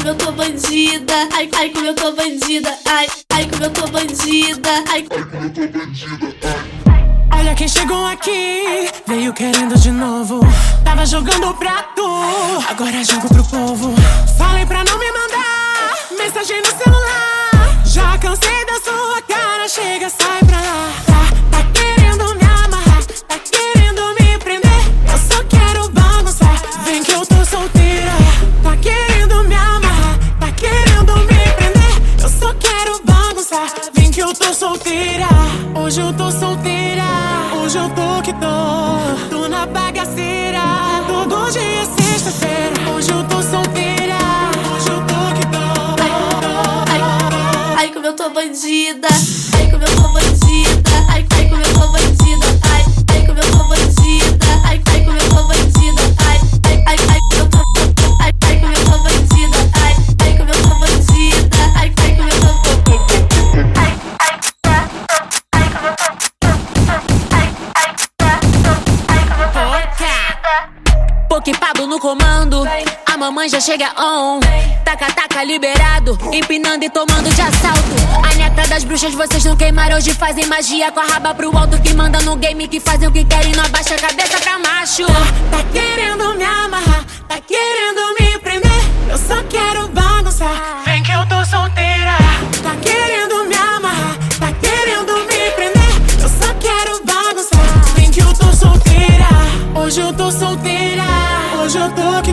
como eu tô bandida, ai, ai, como eu tô bandida, ai, ai, como eu tô bandida, ai, ai, como eu tô bandida, ai. Olha quem chegou aqui, veio querendo de novo. Tava jogando pra tu, agora jogo pro povo. Falei pra não me mandar mensagem no celular. Já cansei da sua cara, chega, sai pra lá. Tá querendo me amarrar, tá querendo me prender. Eu só quero bagunçar, vem que eu tô solteira. Tá querendo me amarrar, tá querendo me prender. Eu só quero bagunçar, vem que eu tô solteira. Hoje eu tô solteira, hoje eu tô que tô na bagaceira. Todo dia é sexta-feira, hoje eu tô solteira, hoje eu tô que tô. Ai, ai, ai, como eu tô bandida, ai, como eu tô bandida, ai, ai, como eu tô bandida, ai, ai, como eu tô bandida, ai, ai, como eu tô bandida, ai, ai, ai, ai, como eu tô, ai, ai, como eu tô bandida, ai, ai, como eu tô bandida, ai, ai, como eu tô, ai, ai, como eu tô. Pokepado no comando, a mamãe já chega on. Taca, taca, liberado, empinando e tomando de assalto. A neta das bruxas, vocês não queimaram, hoje fazem magia com a raba pro alto. Que manda no game, que fazem o que querem, não abaixa a cabeça pra macho. Tá querendo me amarrar, tá querendo me prender. Eu só quero bagunçar, vem que eu tô solteira. Tá querendo me amarrar, tá querendo me prender. Eu só quero bagunçar, vem que eu tô solteira. Hoje eu tô solteira, hoje eu tô que